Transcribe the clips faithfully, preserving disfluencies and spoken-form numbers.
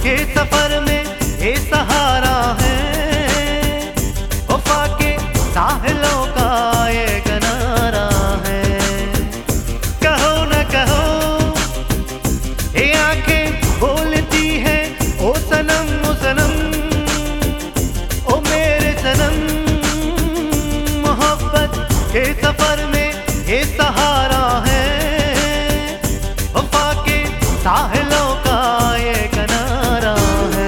के सफर में ये सहारा है, वफा के साहिलों का ये किनारा है। कहो न कहो ये आंखें बोलती है ओ सनम ओ सनम ओ मेरे सनम। मोहब्बत के सफर में ये सहारा है, वफा के साहिलों का ये किनारा है।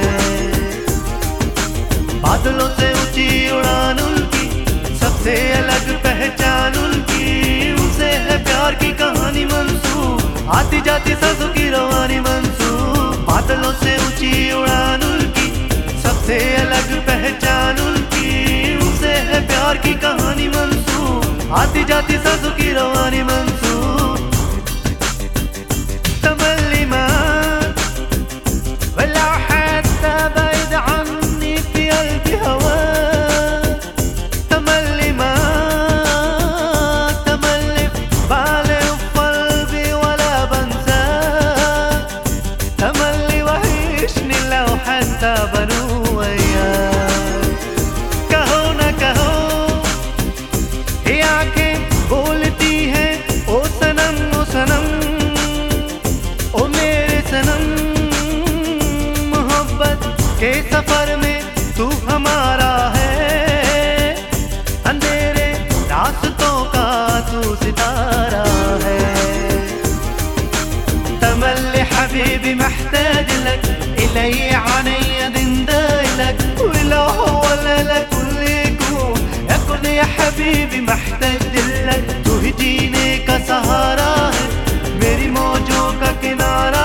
बादलों से ऊंची उड़ान उनकी, सबसे अलग पहचान उनकी, उनसे है प्यार की कहानी मंसूब, आती जाती सांसों की रवानी मंसूब। बादलों से ऊंची उड़ान उनकी, सबसे अलग पहचान उनकी, उनसे है प्यार की कहानी मंसूब, आती जाती सांसों की रवानी मंसूब। तमल्ली मां वला हत्ता بعيد عني في قلبي هواك، تملي معاك تملي في بالي وفي قلبي ولا بنساك، تملي وحشني لو حتى بنو وياك। कहो न कहो ये आंखें बोलती है ओ सनम ओ सनम ओ मेरे सनम। मोहब्बत के सफर में तू हमारा है, अंधेरे रास्तों का तू सितारा है। تملي حبيبي محتاج لك، إلي عيني دندايلك، ولو هو لا لك كل يكون يكون يا حبيبي محتاج لك। तू ही जीने का सहारा है, मेरी मौजों का किनारा